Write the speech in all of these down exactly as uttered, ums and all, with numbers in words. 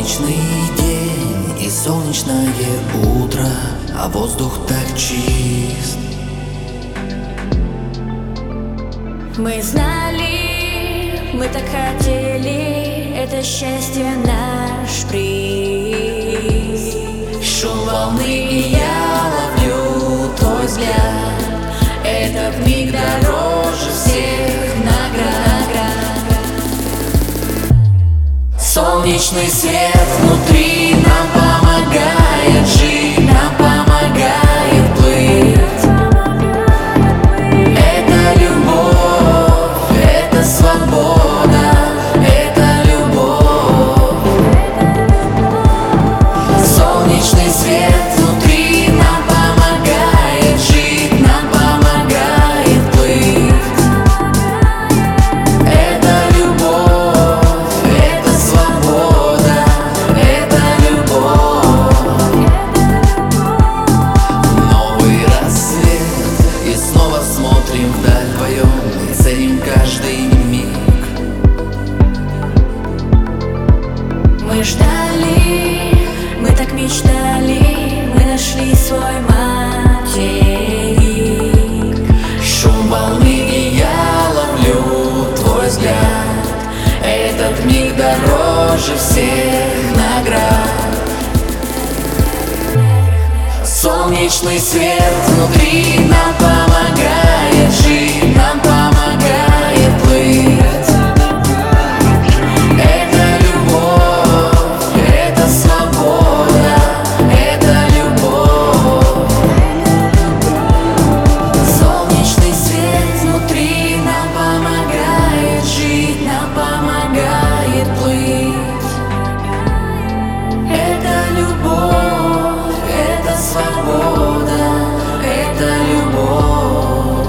Солнечный день и солнечное утро, а воздух так чист. Мы знали, мы так хотели, это счастье наш приз. Шум волны, и я ловлю твой взгляд. Этот миг дороже всех наград. Солнечный свет внутри нам помогает жить, нам помогает плыть. Это любовь, это свобода, это любовь. Солнечный свет внутри нам помогает жить, нам помогает плыть. Это любовь, это свобода, это любовь. Новый рассвет, и снова смотрим вдаль вдвоем и ценим каждый миг. Мы ждали, мы так мечтали, мы нашли свой материк. Шум волны, и я ловлю твой взгляд. Этот миг дороже всех наград. Солнечный свет внутри нам помогает жить, нам помогает плыть. Это любовь, это свобода, это любовь. Солнечный свет внутри нам помогает жить, нам помогает плыть. Это любовь, это свобода, это любовь.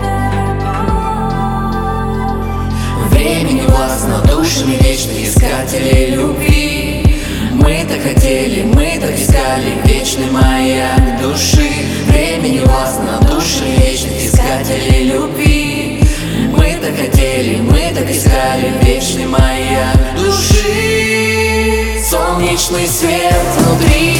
Время не властно душами вечных искателей любви. Мы так хотели, мы так искали вечный маяк души. Время не властно душами вечных искателей любви. Мы так хотели, мы так искали вечный маяк души. Солнечный свет внутри